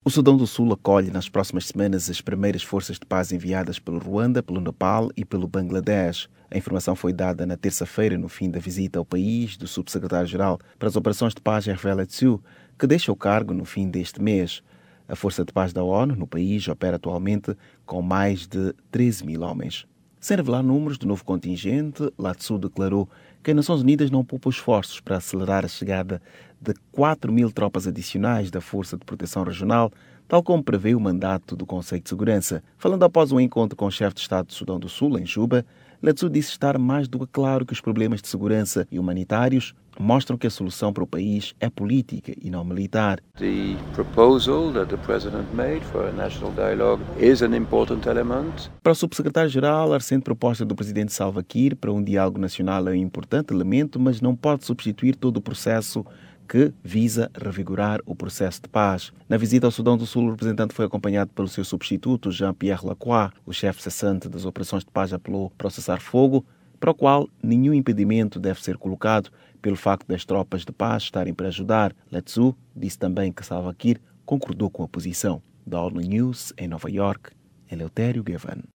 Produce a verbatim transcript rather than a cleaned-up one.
O Sudão do Sul acolhe nas próximas semanas as primeiras forças de paz enviadas pelo Ruanda, pelo Nepal e pelo Bangladesh. A informação foi dada na terça-feira, no fim da visita ao país do subsecretário-geral para as operações de paz Hervé Letsu, que deixa o cargo no fim deste mês. A Força de Paz da ONU no país opera atualmente com mais de treze mil homens. Sem revelar números do novo contingente, Letsu declarou que as Nações Unidas não poupam esforços para acelerar a chegada de quatro mil tropas adicionais da Força de Proteção Regional, tal como prevê o mandato do Conselho de Segurança. Falando após um encontro com o chefe de Estado do Sudão do Sul, em Juba, Letsu disse estar mais do que claro que os problemas de segurança e humanitários mostram que a solução para o país é política e não militar. The proposal that the president made for a national dialogue is an important element. Para o subsecretário-geral, a recente proposta do presidente Salva Kiir para um diálogo nacional é um importante elemento, mas não pode substituir todo o processo que visa revigorar o processo de paz. Na visita ao Sudão do Sul, o representante foi acompanhado pelo seu substituto, Jean-Pierre Lacroix. O chefe cessante das operações de paz apelou para o cessar-fogo, para o qual nenhum impedimento deve ser colocado pelo facto das tropas de paz estarem para ajudar. Letsu disse também que Salva Kiir concordou com a posição. Da ONU News, em Nova York, Eleutério Gavan.